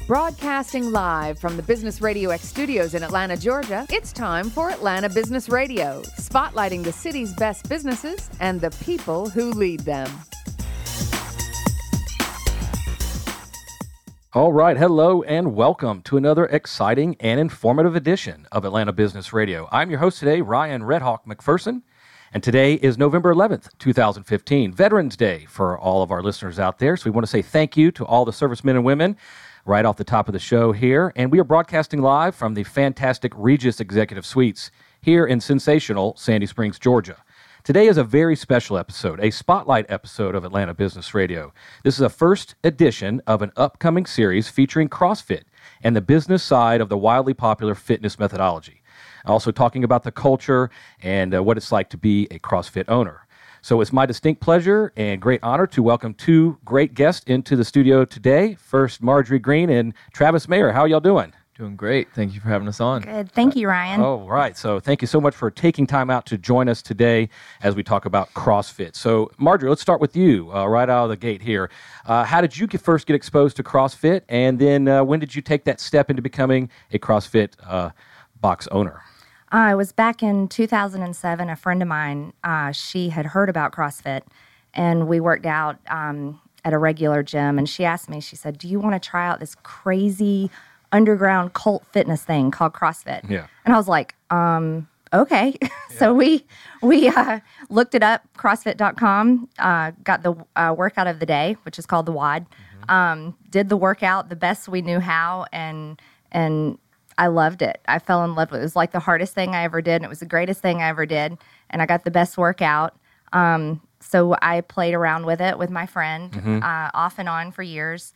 Broadcasting live from the Business Radio X studios in Atlanta, Georgia, it's time for Atlanta Business Radio, spotlighting the city's best businesses and the people who lead them. All right, hello and welcome to another exciting and informative edition of Atlanta Business Radio. I'm your host today, Ryan Redhawk McPherson, and today is November 11th, 2015, Veterans Day for all of our listeners out there. So we want to say thank you to all the servicemen and women right off the top of the show here. And we are broadcasting live from the fantastic Regis Executive Suites here in sensational Sandy Springs, Georgia. Today is a very special episode, a spotlight episode of Atlanta Business Radio. This is a first edition of an upcoming series featuring CrossFit and the business side of the wildly popular fitness methodology. Also talking about the culture and what it's like to be a CrossFit owner. So it's my distinct pleasure and great honor to welcome two great guests into the studio today. First, Marjorie Green and Travis Mayer. How are y'all doing? Doing great. Thank you for having us on. Good. Thank you, Ryan. All right. So thank you so much for taking time out to join us today as we talk about CrossFit. So Marjorie, let's start with you right out of the gate here. How did you first get exposed to CrossFit? And then when did you take that step into becoming a CrossFit box owner? It was back in 2007. A friend of mine, she had heard about CrossFit, and we worked out at a regular gym. And she asked me, she said, "Do you want to try out this crazy underground cult fitness thing called CrossFit?" Yeah. And I was like, okay. Yeah. So we looked it up, CrossFit.com, got the workout of the day, which is called the WOD, did the workout the best we knew how, and I loved it. I fell in love with it. It was like the hardest thing I ever did, and it was the greatest thing I ever did, and I got the best workout. So I played around with it with my friend off and on for years,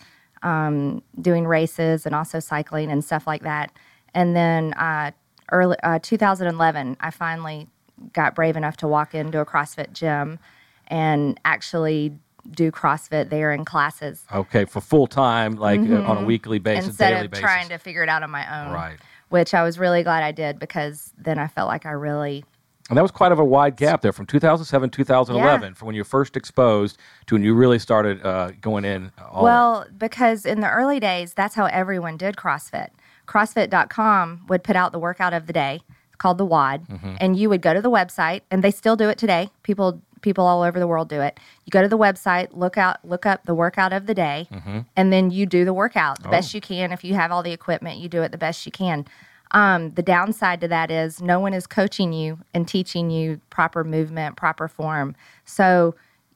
doing races and also cycling and stuff like that. And then early 2011, I finally got brave enough to walk into a CrossFit gym and actually do CrossFit there in classes. Okay, for full time, like on a weekly basis, instead daily of basis. trying to figure it out on my own. Right. Which I was really glad I did, because then I felt like I really... And that was quite of a wide gap there from 2007, 2011, from when you were first exposed to when you really started going in all Well, because in the early days, that's how everyone did CrossFit. CrossFit.com would put out the workout of the day, called the WOD, and you would go to the website, and they still do it today. People all over the world do it. You go to the website, look up the workout of the day, and then you do the workout the best you can. If you have all the equipment, you do it the best you can. The downside to that is no one is coaching you and teaching you proper movement, proper form. So,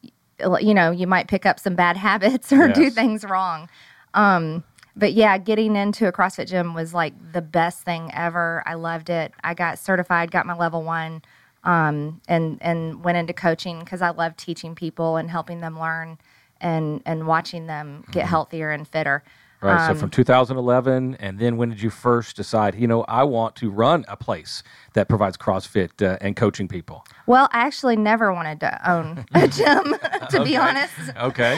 you might pick up some bad habits or do things wrong. But yeah, getting into a CrossFit gym was like the best thing ever. I loved it. I got certified, got my level 1, and went into coaching because I love teaching people and helping them learn and watching them get healthier and fitter. Right, so from 2011, and then when did you first decide, I want to run a place that provides CrossFit and coaching people? Well, I actually never wanted to own a gym, to be honest. Okay.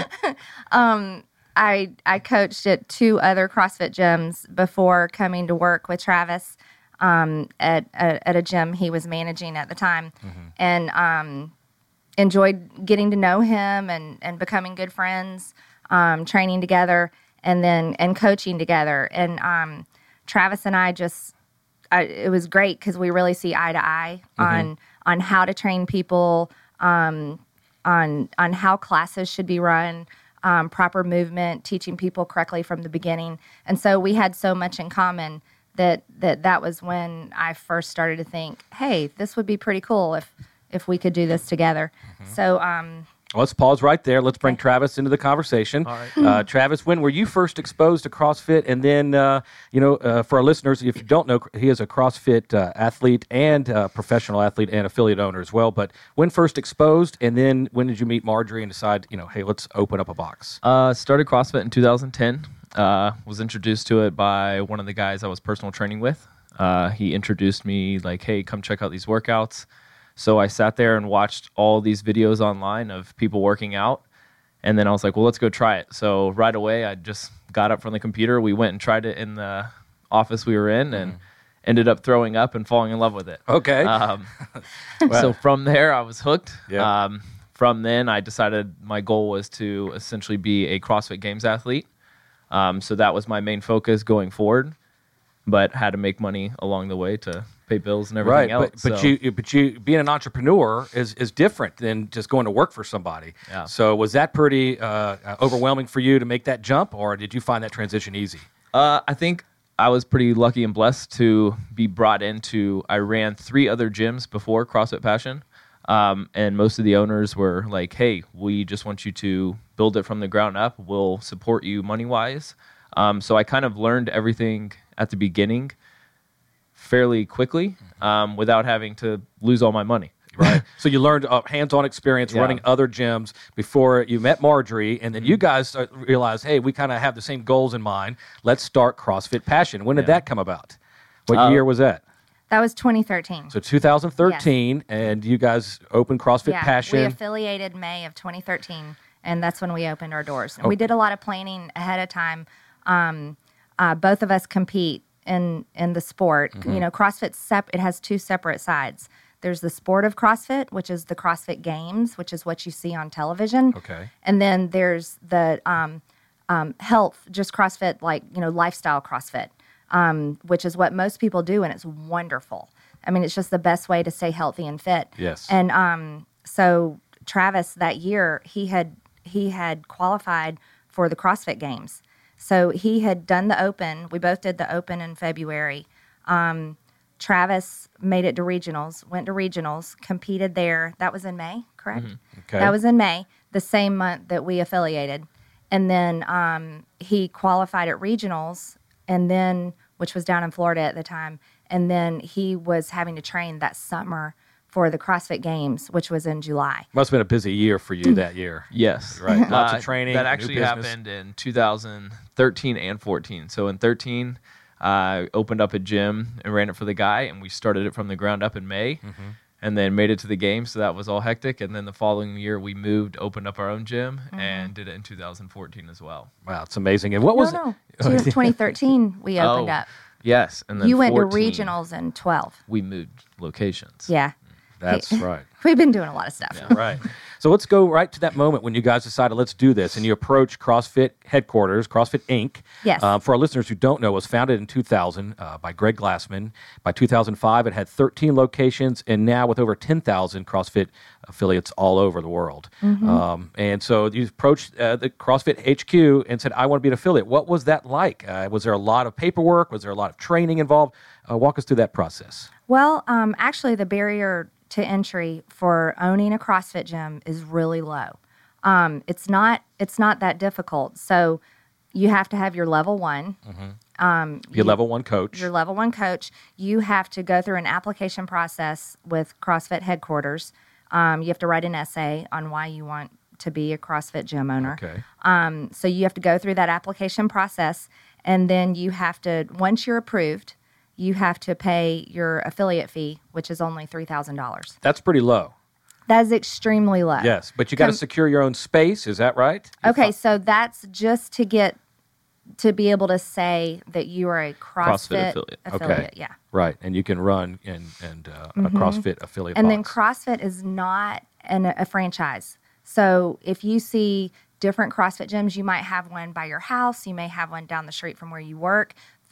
I coached at 2 other CrossFit gyms before coming to work with Travis at a gym he was managing at the time, and enjoyed getting to know him and becoming good friends, training together, and coaching together. And Travis and I it was great because we really see eye to eye on how to train people, on how classes should be run, proper movement, teaching people correctly from the beginning. And so we had so much in common that was when I first started to think, hey, this would be pretty cool if we could do this together. So let's pause right there. Let's bring Travis into the conversation. All right. Travis, when were you first exposed to CrossFit? And then, for our listeners, if you don't know, he is a CrossFit athlete and professional athlete and affiliate owner as well. But when first exposed, and then when did you meet Marjorie and decide, hey, let's open up a box? Started CrossFit in 2010. Was introduced to it by one of the guys I was personal training with. He introduced me like, hey, come check out these workouts. So I sat there and watched all these videos online of people working out. And then I was like, well, let's go try it. So right away, I just got up from the computer. We went and tried it in the office we were in and ended up throwing up and falling in love with it. Okay. So from there, I was hooked. Yeah. From then, I decided my goal was to essentially be a CrossFit Games athlete. So that was my main focus going forward, but had to make money along the way to pay bills and everything else. But you being an entrepreneur is different than just going to work for somebody. Yeah. So was that pretty overwhelming for you to make that jump, or did you find that transition easy? I think I was pretty lucky and blessed to be brought into. I ran 3 other gyms before CrossFit Passion, and most of the owners were like, "Hey, we just want you to build it from the ground up. We'll support you money wise." So I kind of learned everything at the beginning fairly quickly without having to lose all my money. Right. So you learned hands-on experience running other gyms before you met Marjorie, and then you guys realized, hey, we kind of have the same goals in mind. Let's start CrossFit Passion. When did that come about? What year was that? That was 2013. So 2013, and you guys opened CrossFit Passion. We affiliated May of 2013, and that's when we opened our doors. And we did a lot of planning ahead of time. Both of us compete in the sport. You know, CrossFit it has 2 separate sides. There's the sport of CrossFit, which is the CrossFit Games, which is what you see on television. Okay. And then there's the health, just CrossFit, like, you know, lifestyle CrossFit, which is what most people do, and it's wonderful. I mean, it's just the best way to stay healthy and fit. Yes. And so Travis, that year, he had qualified for the CrossFit Games. So he had done the Open. We both did the Open in February. Travis made it to regionals, went to regionals, competed there. That was in May, correct? Mm-hmm. Okay. That was in May, the same month that we affiliated. And then he qualified at regionals, and then, which was down in Florida at the time. And then he was having to train that summer for the CrossFit Games, which was in July. Must have been a busy year for you that year. Yes. Right. Lots of training. That actually happened in 2013 and 14. So in 13, I opened up a gym and ran it for the guy, and we started it from the ground up in May, and then made it to the games. So that was all hectic. And then the following year, we moved, opened up our own gym, and did it in 2014 as well. Wow, it's amazing. And what was No. 2013 we opened up. Yes. And then You went to 14, regionals in 12. We moved locations. Yeah. That's right. We've been doing a lot of stuff. Yeah, right. So let's go right to that moment when you guys decided, let's do this. And you approach CrossFit headquarters, CrossFit Inc. Yes. For our listeners who don't know, it was founded in 2000 by Greg Glassman. By 2005, it had 13 locations, and now with over 10,000 CrossFit affiliates all over the world. And so you approached the CrossFit HQ and said, I want to be an affiliate. What was that like? Was there a lot of paperwork? Was there a lot of training involved? Walk us through that process. Well, actually, the barrier to entry for owning a CrossFit gym is really low. It's not that difficult. So you have to have your level 1. Your level 1 coach. Your level 1 coach. You have to go through an application process with CrossFit headquarters. You have to write an essay on why you want to be a CrossFit gym owner. Okay. So you have to go through that application process, and then you have to, once you're approved, you have to pay your affiliate fee, which is only $3,000. That's pretty low. That is extremely low. Yes, but you got to secure your own space. Is that right? Okay, so that's just to be able to say that you are a CrossFit affiliate. Okay. Yeah. Right, and you can run a CrossFit affiliate And box. then CrossFit is not a franchise. So if you see different CrossFit gyms, you might have one by your house, you may have one down the street from where you work.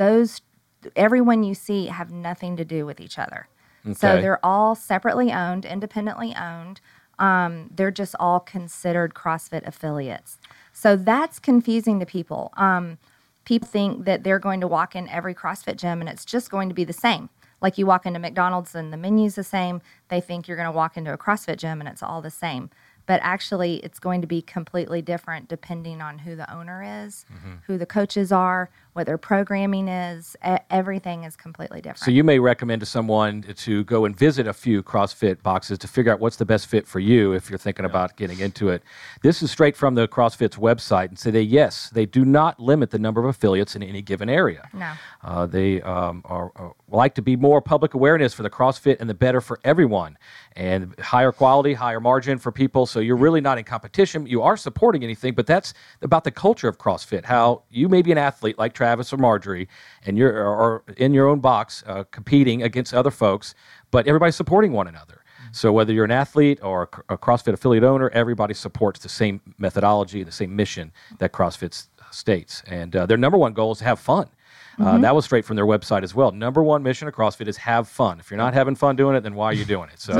Everyone you see have nothing to do with each other. Okay. So they're all separately owned, independently owned. They're just all considered CrossFit affiliates. So that's confusing to people. People think that they're going to walk in every CrossFit gym and it's just going to be the same. Like you walk into McDonald's and the menu's the same. They think you're going to walk into a CrossFit gym and it's all the same. But actually, it's going to be completely different depending on who the owner is, who the coaches are, what their programming is. Everything is completely different. So you may recommend to someone to go and visit a few CrossFit boxes to figure out what's the best fit for you if you're thinking about getting into it. This is straight from the CrossFit's website, and say yes, they do not limit the number of affiliates in any given area. No. They like to be more public awareness for the CrossFit and the better for everyone, and higher quality, higher margin for people. So you're really not in competition. You are supporting anything, but that's about the culture of CrossFit, how you may be an athlete like Travis or Marjorie, and you're in your own box competing against other folks, but everybody's supporting one another. So whether you're an athlete or a CrossFit affiliate owner, everybody supports the same methodology, the same mission that CrossFit states. And their number one goal is to have fun. That was straight from their website as well. Number one mission of CrossFit is have fun. If you're not having fun doing it, then why are you doing it? So,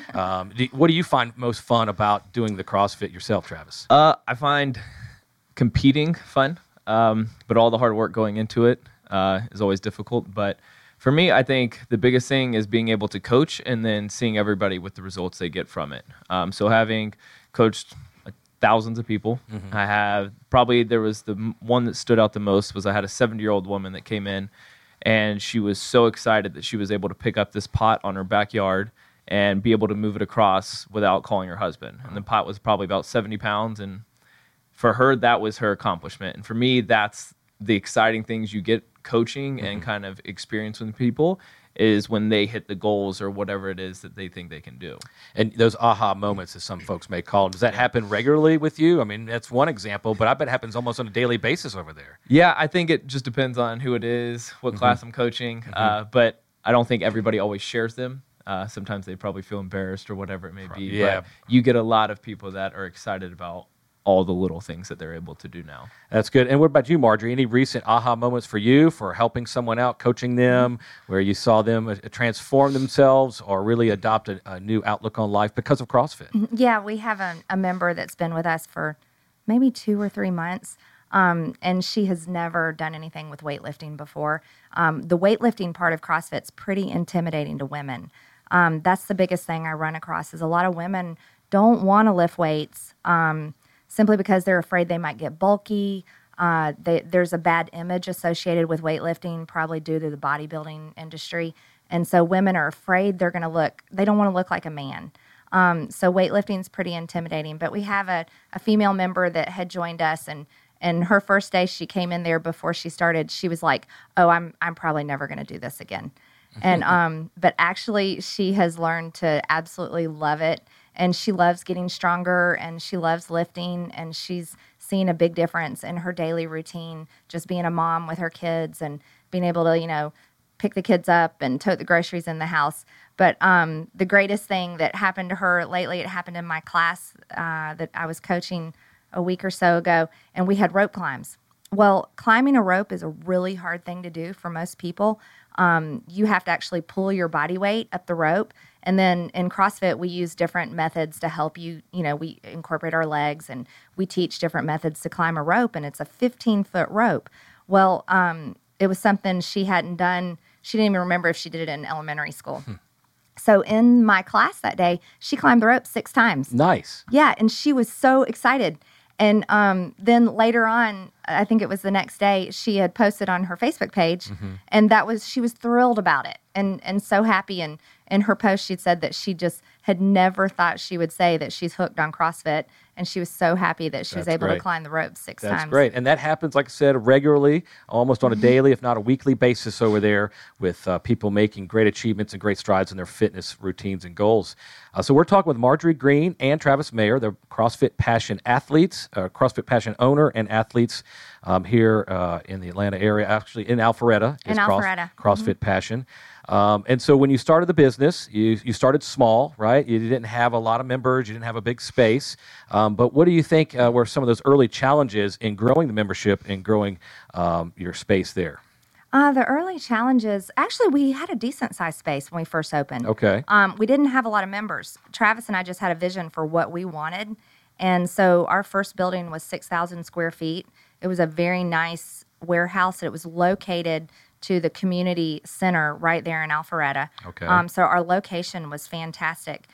what do you find most fun about doing the CrossFit yourself, Travis? I find competing fun, but all the hard work going into it is always difficult. But for me, I think the biggest thing is being able to coach and then seeing everybody with the results they get from it. So having coached thousands of people, I have there was the one that stood out the most was I had a 70-year-old woman that came in, and she was so excited that she was able to pick up this pot on her backyard and be able to move it across without calling her husband. And the pot was probably about 70 pounds, and for her, that was her accomplishment. And for me, that's the exciting things you get coaching and kind of experience with people is when they hit the goals or whatever it is that they think they can do. And those aha moments, as some folks may call them, does that happen regularly with you? I mean, that's one example, but I bet it happens almost on a daily basis over there. Yeah, I think it just depends on who it is, what class I'm coaching, but I don't think everybody always shares them. Sometimes they probably feel embarrassed or whatever it may be. Yeah. But you get a lot of people that are excited about all the little things that they're able to do now. That's good. And what about you, Marjorie? Any recent aha moments for you for helping someone out, coaching them, where you saw them transform themselves or really adopt a new outlook on life because of CrossFit? Yeah, we have a member that's been with us for maybe 2 or 3 months, and she has never done anything with weightlifting before. The weightlifting part of CrossFit's pretty intimidating to women. That's the biggest thing I run across is a lot of women don't want to lift weights simply because they're afraid they might get bulky. There's a bad image associated with weightlifting, probably due to the bodybuilding industry. And so women are afraid they don't want to look like a man. So weightlifting is pretty intimidating. But we have a female member that had joined us, and her first day she came in there before she started, she was like, oh, I'm probably never going to do this again. And but actually she has learned to absolutely love it. And she loves getting stronger, and she loves lifting, and she's seen a big difference in her daily routine, just being a mom with her kids and being able to, pick the kids up and tote the groceries in the house. But the greatest thing that happened to her lately, it happened in my class that I was coaching a week or so ago, and we had rope climbs. Well, climbing a rope is a really hard thing to do for most people. You have to actually pull your body weight up the rope. And then in CrossFit, we use different methods to help you. We incorporate our legs, and we teach different methods to climb a rope, and it's a 15-foot rope. Well, it was something she hadn't done. She didn't even remember if she did it in elementary school. So in my class that day, she climbed the rope 6 times. Nice. Yeah, and she was so excited. And then later on, I think it was the next day, she had posted on her Facebook page, and she was thrilled about it and so happy. And in her post, she'd said that she just had never thought she would say that she's hooked on CrossFit, and she was so happy that she was able to climb the rope 6 times. That's great. And that happens, like I said, regularly, almost on a daily, if not a weekly basis over there with people making great achievements and great strides in their fitness routines and goals. So we're talking with Marjorie Green and Travis Mayer, the CrossFit Passion athletes, CrossFit Passion owner and athletes here in the Atlanta area, actually in Alpharetta. CrossFit Passion. And so when you started the business, you started small, right? You didn't have a lot of members. You didn't have a big space. But what do you think were some of those early challenges in growing the membership and growing your space there? The early challenges, actually, we had a decent-sized space when we first opened. Okay. We didn't have a lot of members. Travis and I just had a vision for what we wanted. And so our first building was 6,000 square feet. It was a very nice warehouse. It was located to the community center right there in Alpharetta. Okay. So our location was fantastic.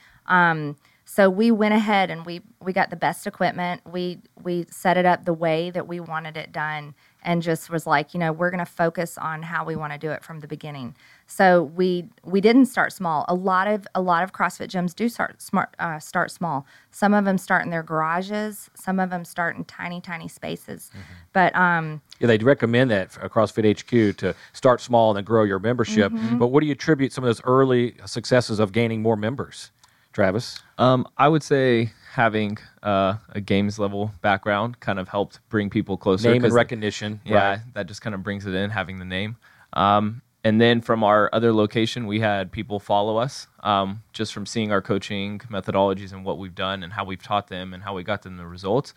So we went ahead and we got the best equipment. We set it up the way that we wanted it done, and just was like, we're going to focus on how we want to do it from the beginning. So we didn't start small. A lot of CrossFit gyms do start small. Some of them start in their garages. Some of them start in tiny spaces. But they recommend that for CrossFit HQ to start small and then grow your membership. But what do you attribute some of those early successes of gaining more members, Travis? I would say having a games level background kind of helped bring people closer. Name and recognition. Yeah, right. That just kind of brings it in, having the name. And then from our other location, we had people follow us just from seeing our coaching methodologies and what we've done and how we've taught them and how we got them the results.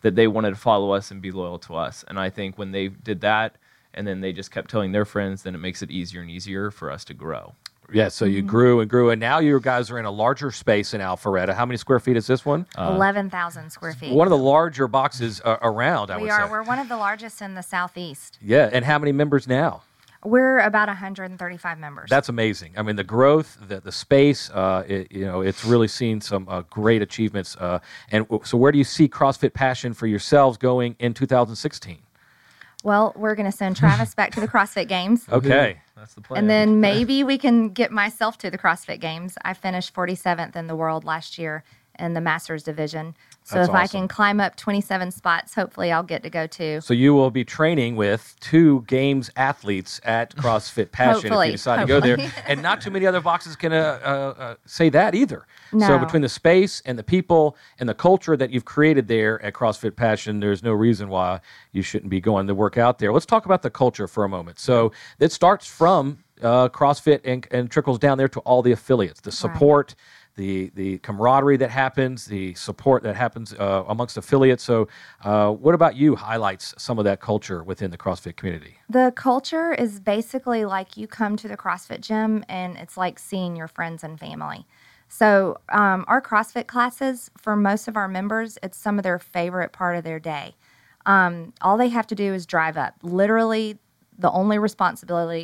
that they wanted to follow us and be loyal to us. And I think when they did that, and then they just kept telling their friends, then it makes it easier and easier for us to grow. Yeah, so you grew and grew, and now you guys are in a larger space in Alpharetta. How many square feet is this one? 11,000 square feet. One of the larger boxes around, I would We say. are. We're one of the largest in the Southeast. Yeah, and how many members now? We're about 135 members. That's amazing. I mean, the growth, the space, it's really seen some great achievements. And so where do you see CrossFit Passion for yourselves going in 2016? Well, we're going to send Travis back to the CrossFit Games. Okay. That's the plan. And then maybe we can get myself to the CrossFit Games. I finished 47th in the world last year in the Masters division. So That's if I awesome. can climb up 27 spots, hopefully I'll get to go too. So you will be training with 2 Games athletes at CrossFit Passion if Hopefully, you decide to go there. hopefully. And not too many other boxes can say that either. So No. between the space and the people and the culture that you've created there at CrossFit Passion, there's no reason why you shouldn't be going to work out there. Let's talk about the culture for a moment. So it starts from CrossFit and trickles down there to all the affiliates, the support, the camaraderie that happens, the support that happens amongst affiliates. So what about you highlights some of that culture within the CrossFit community? The culture is basically like you come to the CrossFit gym and it's like seeing your friends and family. So our CrossFit classes, for most of our members, it's some of their favorite part of their day. All they have to do is drive up. Literally, the only responsibility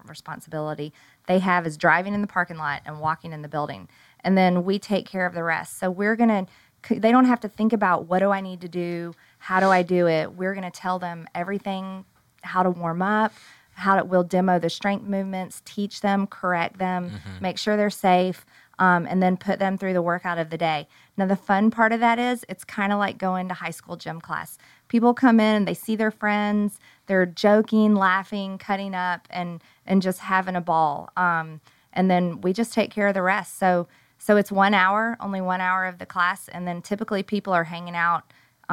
they have is driving in the parking lot and walking in the building. And then we take care of the rest. So they don't have to think about what do I need to do? How do I do it? We're going to tell them everything, how to warm up, we'll demo the strength movements, teach them, correct them, make sure they're safe, and then put them through the workout of the day. Now, the fun part of that is it's kind of like going to high school gym class. People come in and they see their friends, they're joking, laughing, cutting up, and just having a ball. And then we just take care of the rest. So it's 1 hour, only 1 hour of the class, and then typically people are hanging out,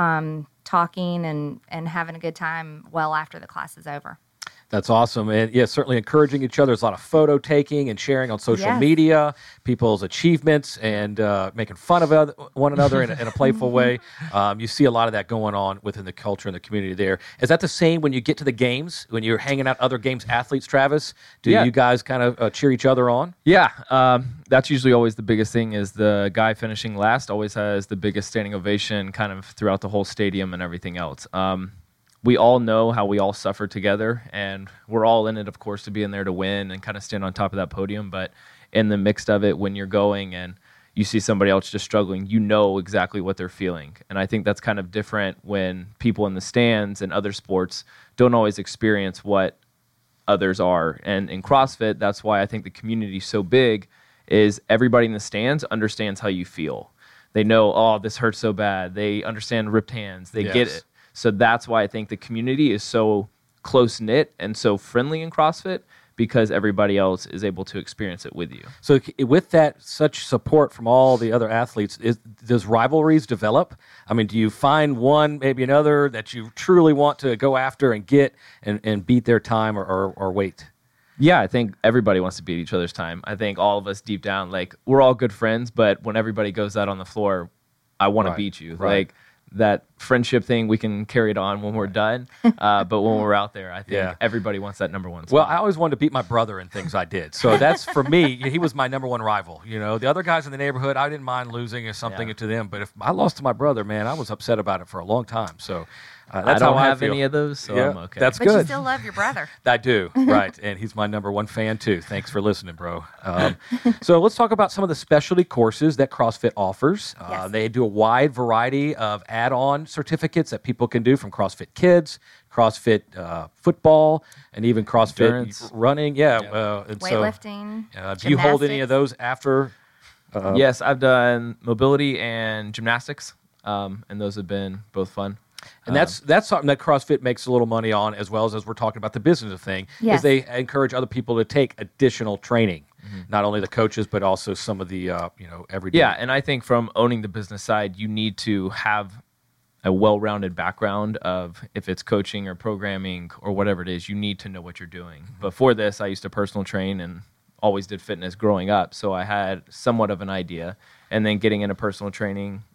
talking and having a good time well after the class is over. That's awesome. And yeah, certainly encouraging each other. There's a lot of photo taking and sharing on social Yes. media, people's achievements, and making fun of one another in a playful way. You see a lot of that going on within the culture and the community there. Is that the same when you get to the games, when you're hanging out other games athletes, Travis? Do Yeah. you guys kind of cheer each other on? Yeah, that's usually always the biggest thing is the guy finishing last always has the biggest standing ovation kind of throughout the whole stadium and everything else. We all know how we all suffer together, and we're all in it, of course, to be in there to win and kind of stand on top of that podium. But in the mix of it, when you're going and you see somebody else just struggling, you know exactly what they're feeling. And I think that's kind of different when people in the stands and other sports don't always experience what others are. And in CrossFit, that's why I think the community is so big, is everybody in the stands understands how you feel. They know, oh, this hurts so bad. They understand ripped hands. They get Yes. it. So that's why I think the community is so close-knit and so friendly in CrossFit, because everybody else is able to experience it with you. So with that, such support from all the other athletes, does rivalries develop? I mean, do you find one, maybe another, that you truly want to go after and get and beat their time or wait? Yeah, I think everybody wants to beat each other's time. I think all of us deep down, like, we're all good friends, but when everybody goes out on the floor, I want to beat you. Right. Like, that friendship thing, we can carry it on when we're done. But when we're out there, I think everybody wants that number one spot. Well, I always wanted to beat my brother in things I did. So that's, for me, he was my number one rival. You know, the other guys in the neighborhood, I didn't mind losing or something to them. But if I lost to my brother, man, I was upset about it for a long time. So that's I don't how have I feel. any of those, so I'm okay. That's But good. you still love your brother. I do, right. And he's my number one fan, too. Thanks for listening, bro. So let's talk about some of the specialty courses that CrossFit offers. Yes. They do a wide variety of add-on certificates that people can do, from CrossFit Kids, CrossFit football, and even CrossFit Endurance. running. And Weightlifting. So, do you hold any of those after? Yes, I've done mobility and gymnastics, and those have been both fun. And that's something that CrossFit makes a little money on, as well as we're talking about the business of thing, is Yes. they encourage other people to take additional training, not only the coaches, but also some of the, everyday. Yeah, and I think from owning the business side, you need to have a well-rounded background of, if it's coaching or programming or whatever it is, you need to know what you're doing. Before this, I used to personal train and always did fitness growing up, so I had somewhat of an idea. And then getting into personal training,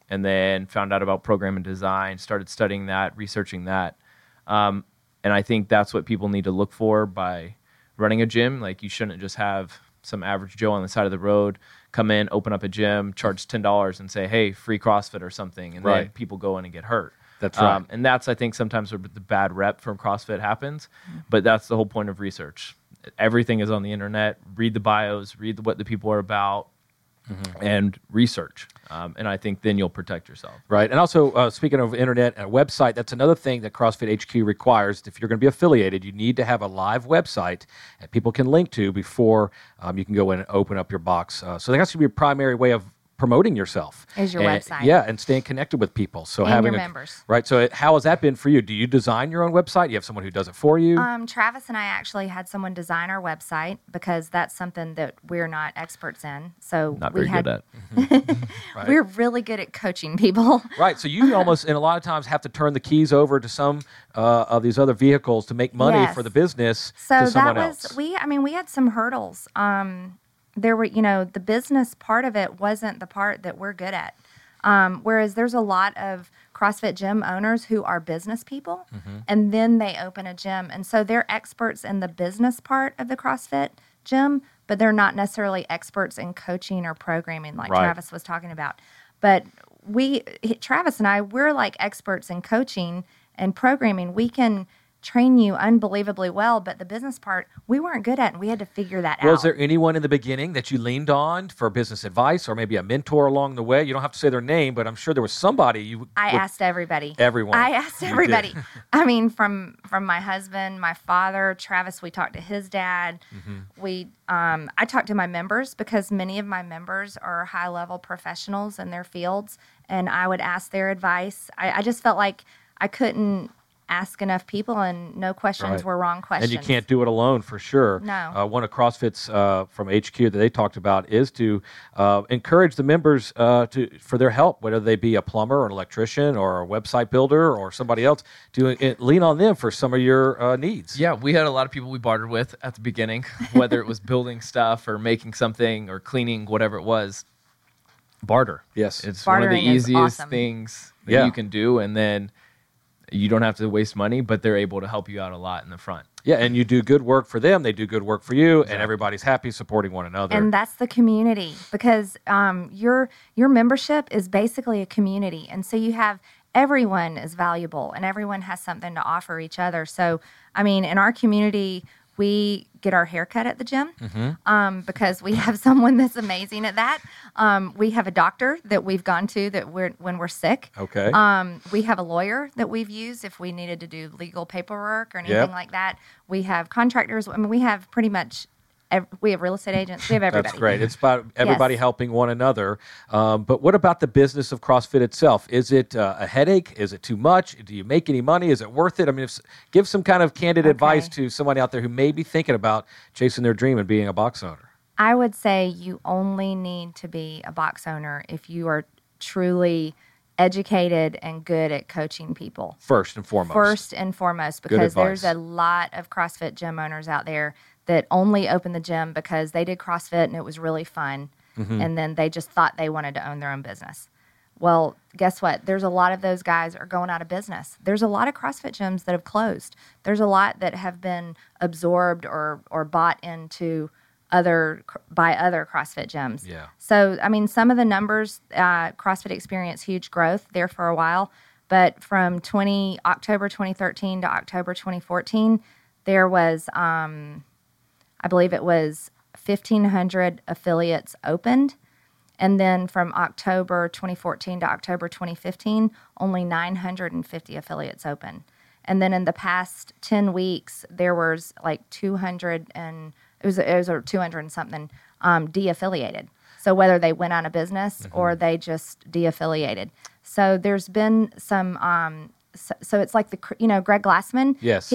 and then found out about program and design, started studying that, researching that. And I think that's what people need to look for by running a gym. Like, you shouldn't just have some average Joe on the side of the road come in, open up a gym, charge $10 and say, hey, free CrossFit or something. And then people go in and get hurt. That's right. And that's, I think, sometimes where the bad rep from CrossFit happens. But that's the whole point of research. Everything is on the internet. Read the bios, read what the people are about, and research. And I think then you'll protect yourself. Right. And also, speaking of internet and a website, that's another thing that CrossFit HQ requires. If you're going to be affiliated, you need to have a live website that people can link to before you can go in and open up your box. So that has to be a primary way of promoting yourself. Is your website. Yeah, and staying connected with people. So and having your members. Right. So how has that been for you? Do you design your own website? Do you have someone who does it for you? Travis and I actually had someone design our website because that's something that we're not experts in. So Not very good at. Right. We're really good at coaching people. Right. So you almost, and a lot of times, have to turn the keys over to some of these other vehicles to make money Yes. for the business So to someone that was else. we had some hurdles. There were, the business part of it wasn't the part that we're good at. Whereas there's a lot of CrossFit gym owners who are business people, and then they open a gym. And so they're experts in the business part of the CrossFit gym, but they're not necessarily experts in coaching or programming like Right. Travis was talking about. But Travis and I, we're like experts in coaching and programming. We can train you unbelievably well, but the business part we weren't good at, and we had to figure that out. Was there anyone in the beginning that you leaned on for business advice, or maybe a mentor along the way? You don't have to say their name, but I'm sure there was somebody I asked everybody. Everyone. I asked You everybody. did. I mean, from my husband, my father, Travis. We talked to his dad. I talked to my members because many of my members are high level professionals in their fields, and I would ask their advice. I just felt like I couldn't ask enough people, and no questions Right. were wrong questions. And you can't do it alone for sure. No. One of CrossFit's from HQ that they talked about is to encourage the members for their help, whether they be a plumber or an electrician or a website builder or somebody else, to lean on them for some of your needs. Yeah, we had a lot of people we bartered with at the beginning, whether it was building stuff or making something or cleaning, whatever it was. Barter. Yes. It's Bartering one of the is easiest awesome. things that Yeah. you can do, and then you don't have to waste money, but they're able to help you out a lot in the front. Yeah, and you do good work for them, they do good work for you, and everybody's happy supporting one another. And that's the community, because your membership is basically a community, and so you have everyone is valuable and everyone has something to offer each other. So, I mean, in our community, we get our hair cut at the gym because we have someone that's amazing at that. We have a doctor that we've gone to when we're sick. Okay. We have a lawyer that we've used if we needed to do legal paperwork or anything Yep. like that. We have contractors. I mean, we have pretty much. We have real estate agents. We have everybody. That's great. It's about everybody Yes. helping one another. But what about the business of CrossFit itself? Is it a headache? Is it too much? Do you make any money? Is it worth it? I mean, give some kind of candid advice to somebody out there who may be thinking about chasing their dream and being a box owner. I would say you only need to be a box owner if you are truly educated and good at coaching people. First and foremost. Because there's advice. a lot of CrossFit gym owners out there that only open the gym because they did CrossFit and it was really fun, and then they just thought they wanted to own their own business. Well, guess what? There's a lot of those guys are going out of business. There's a lot of CrossFit gyms that have closed. There's a lot that have been absorbed or bought into by other CrossFit gyms. Yeah. So, I mean, some of the numbers, CrossFit experienced huge growth there for a while, but from October 2013 to October 2014, there was, I believe it was 1,500 affiliates opened. And then from October 2014 to October 2015, only 950 affiliates open. And then in the past 10 weeks, there was like 200 and it was 200 and something de-affiliated. So whether they went out of business or they just de-affiliated. So there's been some. So it's like Greg Glassman. Yes.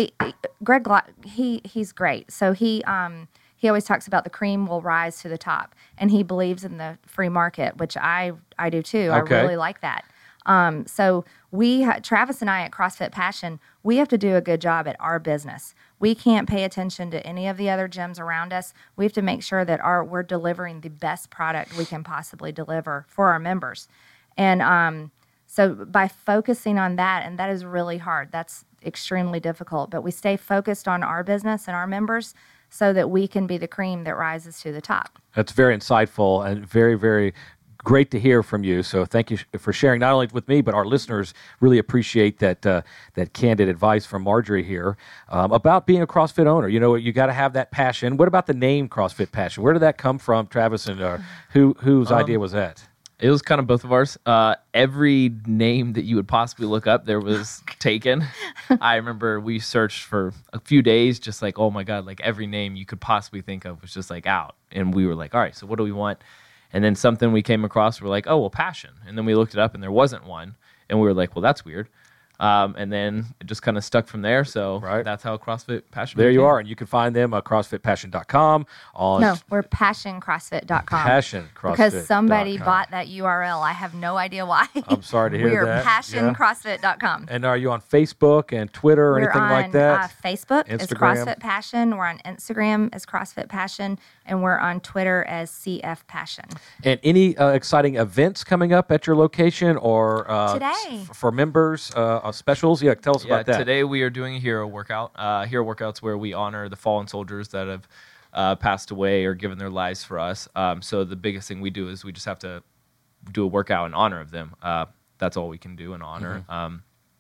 He's great. So he always talks about the cream will rise to the top, and he believes in the free market, which I do too. Okay. I really like that. So Travis and I at CrossFit Passion, we have to do a good job at our business. We can't pay attention to any of the other gyms around us. We have to make sure that we're delivering the best product we can possibly deliver for our members. And so by focusing on that, and that is really hard, that's extremely difficult, but we stay focused on our business and our members so that we can be the cream that rises to the top. That's very insightful and very, very great to hear from you. So thank you for sharing, not only with me, but our listeners really appreciate that candid advice from Marjorie here about being a CrossFit owner. You know, you got to have that passion. What about the name CrossFit Passion? Where did that come from, Travis? And whose idea was that? It was kind of both of ours. Every name that you would possibly look up, there was taken. I remember we searched for a few days, just like, oh my God, like every name you could possibly think of was just like out. And we were like, all right, so what do we want? And then something we came across, we're like, oh, well, Passion. And then we looked it up and there wasn't one. And we were like, well, that's weird. And then it just kind of stuck from there. So that's how CrossFit Passion There became. you are. And you can find them at CrossFitPassion.com. No, we're PassionCrossFit.com. PassionCrossFit.com. Because somebody bought that URL. I have no idea why. I'm sorry to hear that. We're PassionCrossFit.com. And are you on Facebook and Twitter or anything like that? We're on Facebook as Instagram? CrossFit Passion. We're on Instagram as CrossFit Passion. And we're on Twitter as CF Passion. And any exciting events coming up at your location or today for members, specials? Yeah, tell us about that. Today we are doing a hero workout. Hero workouts where we honor the fallen soldiers that have passed away or given their lives for us. So the biggest thing we do is we just have to do a workout in honor of them. That's all we can do in honor. Mm-hmm.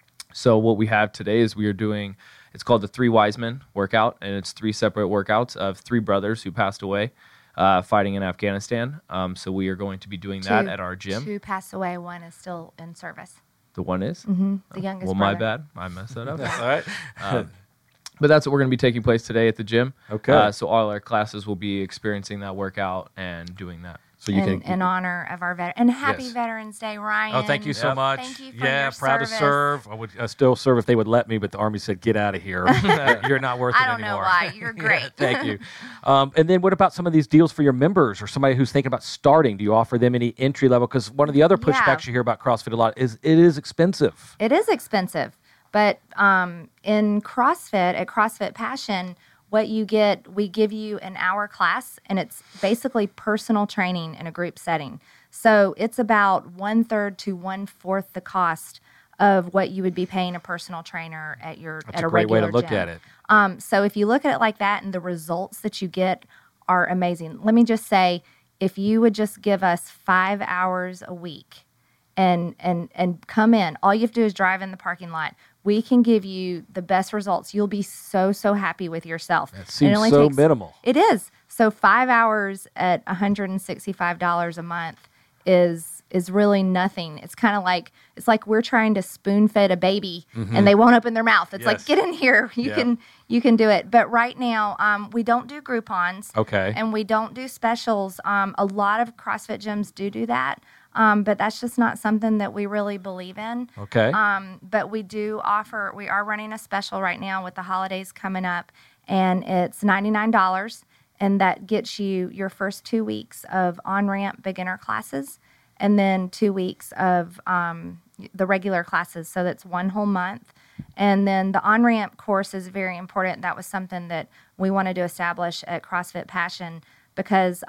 So what we have today is we are doing, it's called the Three Wise Men workout, and it's 3 separate workouts of 3 brothers who passed away fighting in Afghanistan. So we are going to be doing that at our gym. 2 passed away. 1 is still in service. The one is? Mm-hmm. The youngest Well, brother. my bad. I messed that up. That's all right. But that's what we're going to be taking place today at the gym. Okay. So all our classes will be experiencing that workout and doing that. So you in honor of our and happy Yes. Veterans Day, Ryan. Oh, thank you so much. Thank you for yeah, your proud service. to serve. I would still serve if they would let me, but the Army said, get out of here. You're not worth it I don't know anymore. why. You're great. Yeah, thank you. And then what about some of these deals for your members or somebody who's thinking about starting? Do you offer them any entry level? Because one of the other pushbacks you hear about CrossFit a lot is it is expensive. It is expensive. But in CrossFit, at CrossFit Passion, what you get, we give you an hour class, and it's basically personal training in a group setting. So it's about 1/3 to 1/4 the cost of what you would be paying a personal trainer at your That's at a a great way regular to look gym. at it. So if you look at it like that, and the results that you get are amazing. Let me just say, if you would just give us 5 hours a week and come in, all you have to do is drive in the parking lot. We can give you the best results. You'll be so happy with yourself. That seems so minimal. It is. So 5 hours at $165 a month is really nothing. It's kind of like we're trying to spoon feed a baby and they won't open their mouth. It's like, get in here. You can do it. But right now, we don't do Groupons. Okay. And we don't do specials. A lot of CrossFit gyms do that. But that's just not something that we really believe in. Okay. But we are running a special right now with the holidays coming up, and it's $99, and that gets you your first 2 weeks of on-ramp beginner classes, and then 2 weeks of the regular classes. So that's 1 whole month. And then the on-ramp course is very important. That was something that we wanted to establish at CrossFit Passion because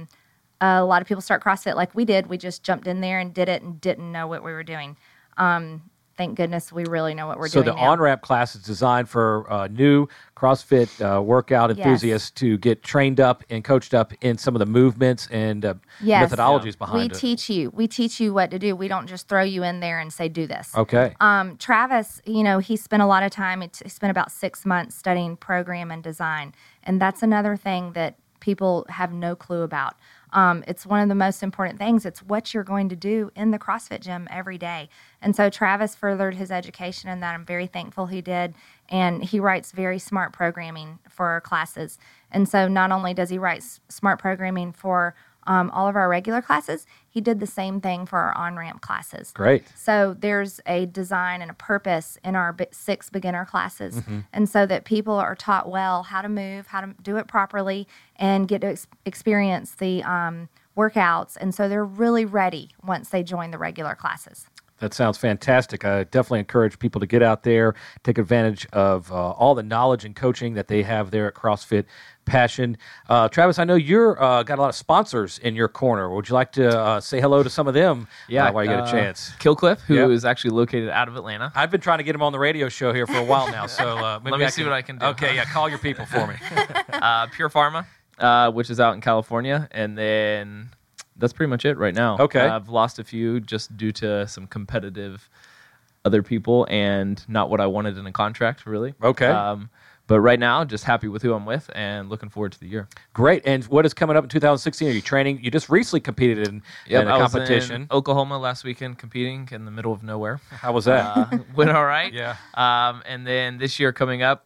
a lot of people start CrossFit like we did. We just jumped in there and did it and didn't know what we were doing. Thank goodness we really know what we're doing So the now. on-ramp class is designed for new CrossFit workout enthusiasts to get trained up and coached up in some of the movements and methodologies behind it. We teach you what to do. We don't just throw you in there and say, do this. Okay. Travis, he spent a lot of time, he spent about 6 months studying program and design. And that's another thing that people have no clue about. It's one of the most important things. It's what you're going to do in the CrossFit gym every day. And so Travis furthered his education in that. I'm very thankful he did. And he writes very smart programming for our classes. And so not only does he write smart programming for all of our regular classes, he did the same thing for our on-ramp classes. Great. So there's a design and a purpose in our 6 beginner classes. And so that people are taught well how to move, how to do it properly, and get to experience the workouts. And so they're really ready once they join the regular classes. That sounds fantastic. I definitely encourage people to get out there, take advantage of all the knowledge and coaching that they have there at CrossFit Passion. Travis, I know you're got a lot of sponsors in your corner. Would you like to say hello to some of them while you get a chance? Killcliff, who is actually located out of Atlanta. I've been trying to get him on the radio show here for a while now, so maybe let me see what I can do. Okay, call your people for me. Pure Pharma, which is out in California, and then that's pretty much it right now. Okay. I've lost a few just due to some competitive other people and not what I wanted in a contract, really. Okay. But right now, just happy with who I'm with and looking forward to the year. Great. And what is coming up in 2016? Are you training? You just recently competed in a competition. I was in Oklahoma last weekend competing in the middle of nowhere. How was that? Went all right. Yeah. And then this year coming up,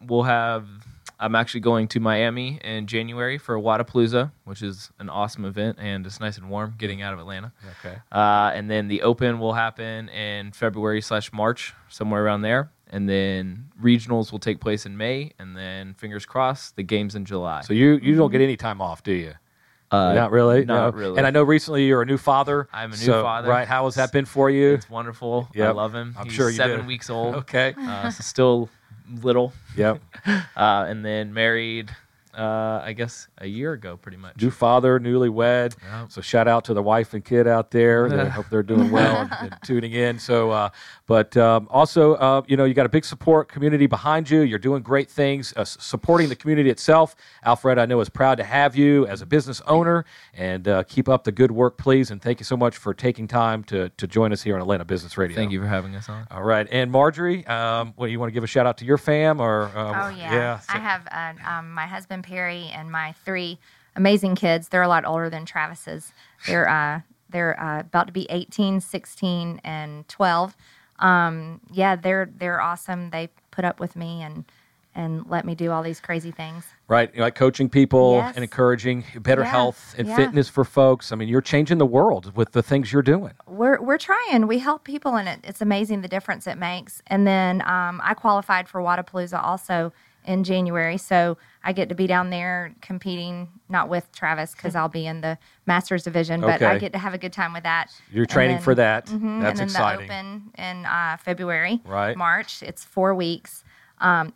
I'm actually going to Miami in January for Wadapalooza, which is an awesome event, and it's nice and warm getting out of Atlanta. Okay. And then the Open will happen in February/March, somewhere around there. And then regionals will take place in May, and then fingers crossed, the games in July. So you don't get any time off, do you? Not really? Not really. And I know recently you're a new father. I'm a new father. Right. How has that been for you? It's wonderful. Yep. I love him. I'm He's sure you 7 do. weeks old. Okay. So still little. Yep. And then married, I guess, a year ago, pretty much. New father, newlywed. Yep. So shout out to the wife and kid out there. I hope they're doing well and tuning in. So, but also, you got a big support community behind you. You're doing great things, supporting the community itself. Alfred, I know, is proud to have you as a business owner, and keep up the good work, please. And thank you so much for taking time to join us here on Atlanta Business Radio. Thank you for having us on. All right. And Marjorie, what, you want to give a shout out to your fam? Or I have my husband Perry and my 3 amazing kids. They're a lot older than Travis's. They're about to be 18, 16, and 12. They're awesome. They put up with me and let me do all these crazy things. Right, like coaching people Yes. and encouraging better health and fitness for folks. I mean, you're changing the world with the things you're doing. We're trying. We help people, and it's amazing the difference it makes. And then I qualified for Wadapalooza also in January, so I get to be down there competing, not with Travis because I'll be in the Masters division, but I get to have a good time with that. You're training for that. That's and then exciting. the Open in February, Right. March. It's 4 weeks. 5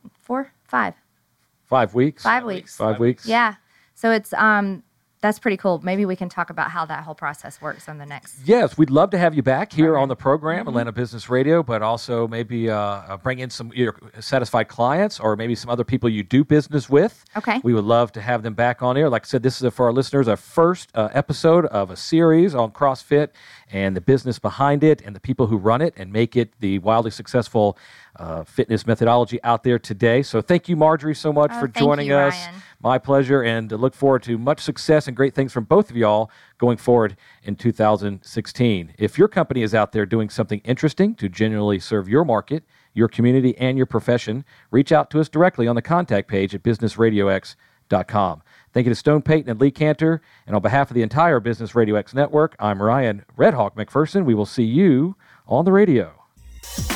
5 weeks. 5 weeks. 5 weeks. Yeah. So it's that's pretty cool. Maybe we can talk about how that whole process works on the next. Yes, we'd love to have you back here on the program, Atlanta Business Radio, but also maybe bring in some satisfied clients or maybe some other people you do business with. Okay. We would love to have them back on air. Like I said, this is for our listeners, our first episode of a series on CrossFit and the business behind it and the people who run it and make it the wildly successful fitness methodology out there today. So thank you, Marjorie, so much for joining us. Ryan. My pleasure, and to look forward to much success and great things from both of y'all going forward in 2016. If your company is out there doing something interesting to genuinely serve your market, your community, and your profession, reach out to us directly on the contact page at businessradiox.com. Thank you to Stone Payton and Lee Cantor, and on behalf of the entire Business Radio X network, I'm Ryan Red Hawk McPherson. We will see you on the radio.